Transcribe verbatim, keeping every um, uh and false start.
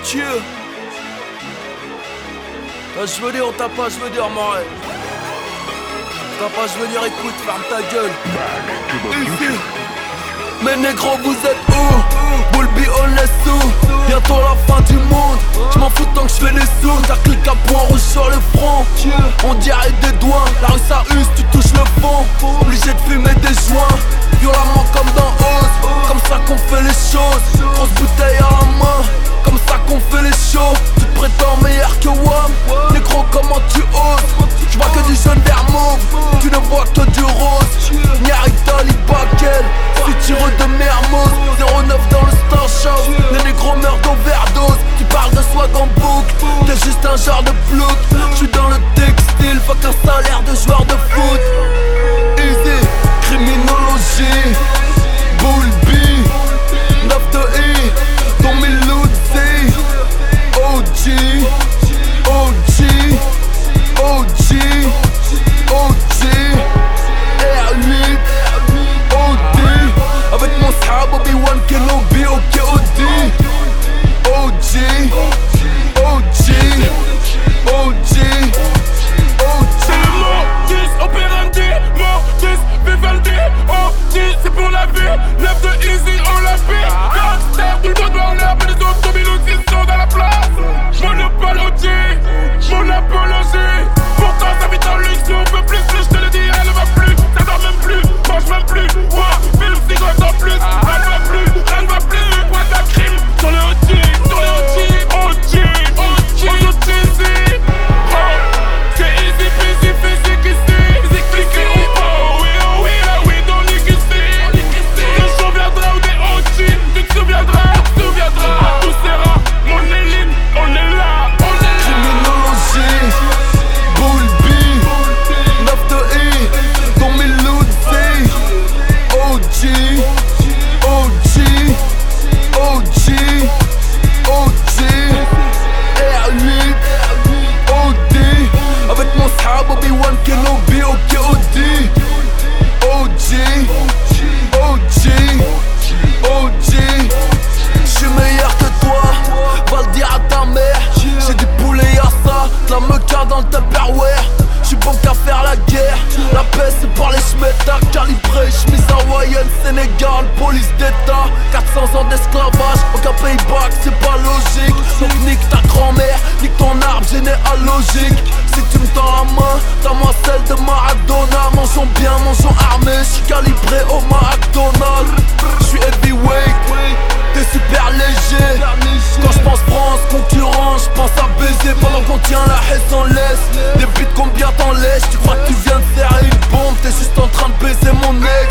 Dieu. Je veux dire, t'as pas, je veux dire, moi. T'as pas, je veux dire, écoute, ferme ta gueule. Ici. Mais négro, vous êtes où? Bulbi, on est sous. Bientôt la fin du monde. J'm'en fous tant que j'fais les sous. T'as cliqué un point rouge sur le front. On dirait des doigts. La rue ça use, tu touches le fond. Obligé de fumer des joints. Violemment comme dans Oz. Comme ça qu'on fait les choses. Grosse bouteille à la main. Comme ça qu'on fait les shows. Tu te prétends meilleur que Wam. Négro, comment tu oses? J'vois que du jaune vert mauve. Tu ne vois que du rose. Nyarita, Libakel. Futureux de Mermoz. zéro neuf dans le Star Show. Les négros meurent d'overdose. Tu parles de swag en boucle. T'es juste un genre de plouc. J'suis dans le textile. Fuck un salaire de joueur de foot. Easy. Criminologie. Bulbi. neuf de I. Tommy Luzzi. O G. O G. O G. O G. R huit. O D. Avec mon sahab Obi-Wan Kenobi au K O D. O G. O G. O G. O G. Mortis, Operandi, Mortis, Vivendi, O G, c'est pour la vie. neuf de Easy, on l'a fait. Gangster, tout le monde va en l'air, mais les autres Tommy Luzzi sont dans la place. Monopole O G, monopologie. Pourtant ça vit en luxe, on veut plus, plus, je te le dis, elle va plus. Ça dort même plus, mange même plus. Wow, film, cigotte en plus. Elle va plus, elle va plus. Point de crime, sur le O G, sur le O G, O G, O G, O G, Easy. Oh, c'est easy, busy, physique ici. Physique cliqué, oh, oui, oh, oui, oh, oui, dans l'ici. Le show viendra ou des O G, tu te souviendras, tu te souviendras. Tout sera, mon Éline, on est là, on est là. Criminologie. Bulbi. neuf de I. Tommy Luzzi. O G. O G. O G. O G. R huit. O D. Avec mon sahab Obi-Wan Kenobi au K O D. O G. O G. O G. J'suis meilleur que toi, va le dire à ta mère. J'ai du poulet à ça, de la meca dans le Tupperware. J'suis bon qu'à faire la guerre. La paix c'est pour les schmettards calibrés. Chemise hawaïenne, Sénégal, police d'état. Quatre cents ans d'esclavage, aucun pays bac, c'est pas logique. Donc nique ta grand-mère, nique ton arbre généalogique. Si tu me tends la main, t'as moi celle de Maradona. Mangeons bien, mangeons armés, j'suis calibré au McDonald's. J'suis heavyweight, t'es super léger. Quand j'pense France, concurrence, j'pense à baiser. Pendant qu'on tient la haie sans laisse. Des buts combien t'en laisses? Tu crois que tu viens de faire une bombe? T'es juste en train de baiser mon nez.